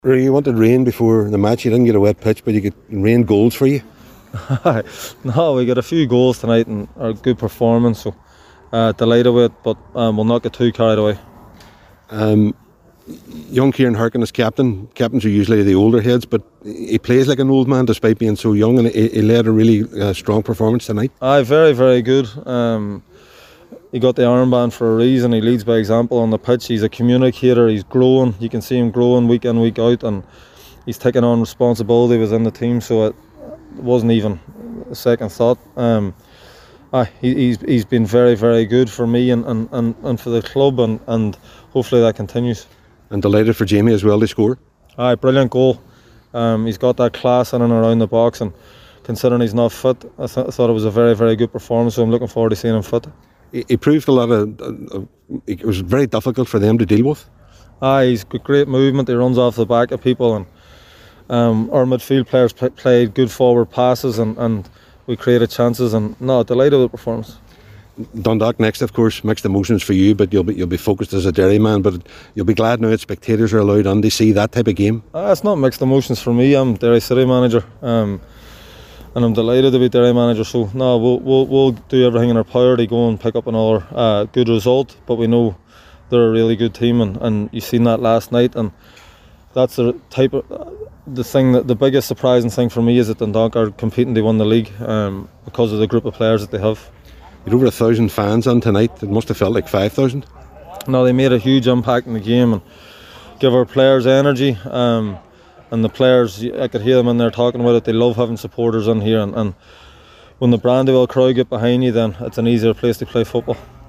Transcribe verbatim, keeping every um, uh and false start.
You wanted rain before the match. You didn't get a wet pitch, but you get rain goals for you. No, we got a few goals tonight and a good performance, so uh, delighted with it, but um, we'll not get too carried away. Um, young Kieran Harkin is captain. Captains are usually the older heads, but he plays like an old man despite being so young, and he, he led a really uh, strong performance tonight. Aye, very, very good. Um, he got the armband for a reason. He leads by example on the pitch. He's a communicator. He's growing. You can see him growing week in, week out, and he's taking on responsibility within the team, so it wasn't even a second thought. Um, aye, he, he's he's been very, very good for me and, and, and, and for the club, and, and hopefully that continues. And delighted for Jamie as well to score. Aye, brilliant goal. Um, he's got that class in and around the box, and considering he's not fit, I, th- I thought it was a very, very good performance, so I'm looking forward to seeing him fit. He, he proved a lot of, uh, it was very difficult for them to deal with. Aye, he's got great movement. He runs off the back of people, and um, our midfield players p- played good forward passes, and, and we created chances, and no, delighted with the performance. Dundalk next, of course, mixed emotions for you, but you'll be you'll be focused as a Derry man. But you'll be glad now that spectators are allowed on to see that type of game. Uh, it's not mixed emotions for me. I'm Derry City manager, um, and I'm delighted to be Derry manager. So no, we'll we'll we'll do everything in our power to go and pick up another uh, good result. But we know they're a really good team, and, and you've seen that last night. And that's the type of uh, the thing that the biggest surprising thing for me is that Dundalk are competing to win the league um, because of the group of players that they have. You had over a thousand fans on tonight. It must have felt like five thousand. No, they made a huge impact in the game and give our players energy. Um, and the players, I could hear them in there talking about it. They love having supporters in here. And, and when the Brandywell crowd get behind you, then it's an easier place to play football.